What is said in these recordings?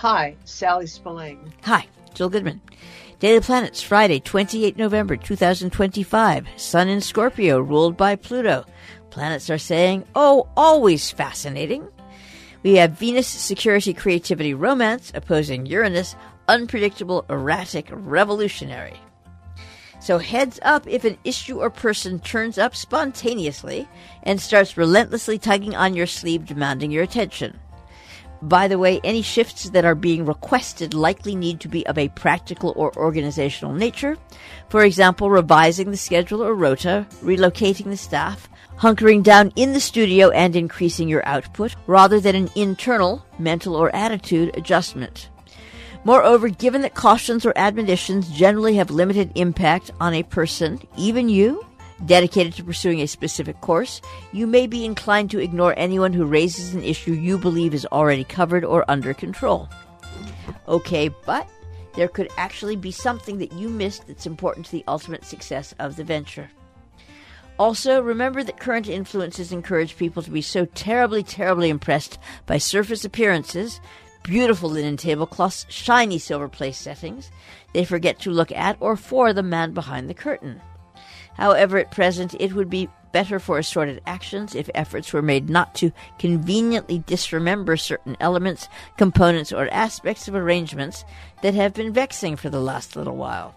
Hi, Sally Spillane. Hi, Jill Goodman. Daily Planets, Friday, 28 November 2025. Sun in Scorpio, ruled by Pluto. Planets are saying, oh, always fascinating. We have Venus, security, creativity, romance, opposing Uranus, unpredictable, erratic, revolutionary. So heads up if an issue or person turns up spontaneously and starts relentlessly tugging on your sleeve, demanding your attention. By the way, any shifts that are being requested likely need to be of a practical or organizational nature. For example, revising the schedule or rota, relocating the staff, hunkering down in the studio and increasing your output, rather than an internal, mental or attitude adjustment. Moreover, given that cautions or admonitions generally have limited impact on a person, even you, dedicated to pursuing a specific course, you may be inclined to ignore anyone who raises an issue you believe is already covered or under control. Okay, but there could actually be something that you missed that's important to the ultimate success of the venture. Also, remember that current influences encourage people to be so terribly, terribly impressed by surface appearances, beautiful linen tablecloths, shiny silver place settings, they forget to look at or for the man behind the curtain. However, at present, it would be better for assorted actions if efforts were made not to conveniently disremember certain elements, components, or aspects of arrangements that have been vexing for the last little while.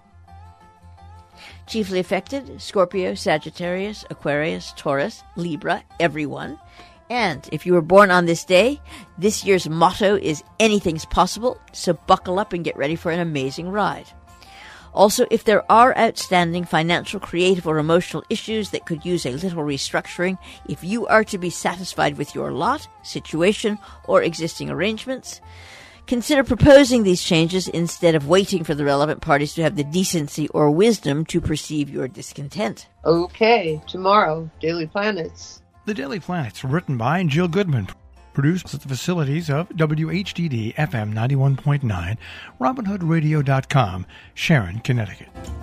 Chiefly affected, Scorpio, Sagittarius, Aquarius, Taurus, Libra, everyone. And if you were born on this day, this year's motto is anything's possible, so buckle up and get ready for an amazing ride. Also, if there are outstanding financial, creative, or emotional issues that could use a little restructuring, if you are to be satisfied with your lot, situation, or existing arrangements, consider proposing these changes instead of waiting for the relevant parties to have the decency or wisdom to perceive your discontent. Okay, tomorrow, Daily Planets. The Daily Planets, written by Jill Goodman. Produced at the facilities of WHDD FM 91.9, RobinHoodRadio.com, Sharon, Connecticut.